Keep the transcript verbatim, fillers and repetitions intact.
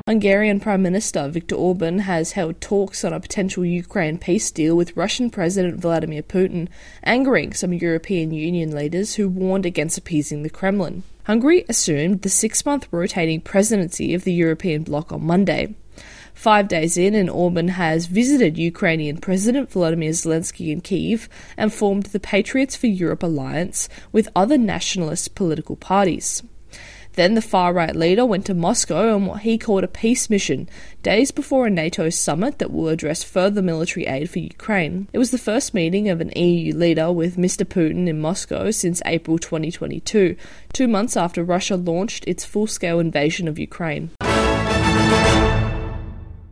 Hungarian Prime Minister Viktor Orban has held talks on a potential Ukraine peace deal with Russian President Vladimir Putin, angering some European Union leaders who warned against appeasing the Kremlin. Hungary assumed the six-month rotating presidency of the European bloc on Monday. Five days in, and Orban has visited Ukrainian President Volodymyr Zelensky in Kyiv and formed the Patriots for Europe alliance with other nationalist political parties. Then the far-right leader went to Moscow on what he called a peace mission, days before a NATO summit that will address further military aid for Ukraine. It was the first meeting of an E U leader with Mister Putin in Moscow since April twenty twenty-two, two months after Russia launched its full-scale invasion of Ukraine.